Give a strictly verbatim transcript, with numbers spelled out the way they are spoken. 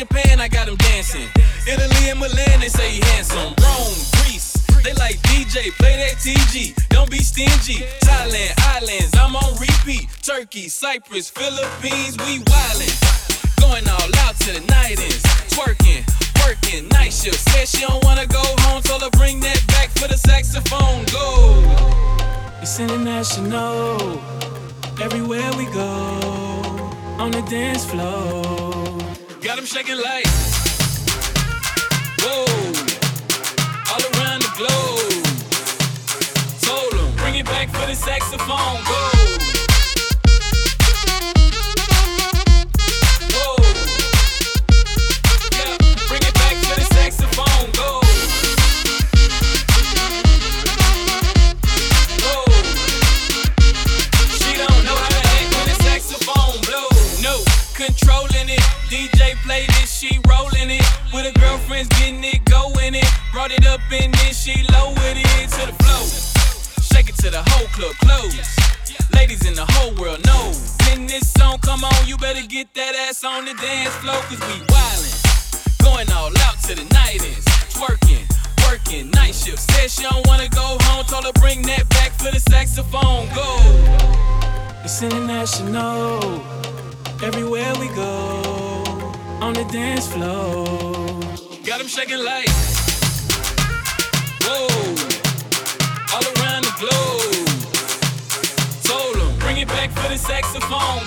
Japan, I got them dancing. Italy and Milan, they say he handsome. Rome, Greece, they like D J, play that T G. Don't be stingy. Thailand, islands, I'm on repeat. Turkey, Cyprus, Philippines, we wildin'. Going all out to the night ends. Twerking, working, night shift. Said she don't wanna go home, told her bring that back for the saxophone. Go. It's international. Everywhere we go, on the dance floor. Got them shaking like, whoa, all around the globe. Told them, bring it back for the saxophone. Go. Controlling it, D J play this, she rolling it. With her girlfriends getting it, going it. Brought it up in this, she low with it to the flow. Shake it to the whole club close. Ladies in the whole world know. When this song come on, you better get that ass on the dance floor, cause we wildin'. Going all out to the night ends. Twerking, working, night shift. Said she don't wanna go home, told her bring that back for the saxophone. Go. It's international. Everywhere we go, on the dance floor. Got them shaking like, whoa, all around the globe. Told them, bring it back for the saxophone.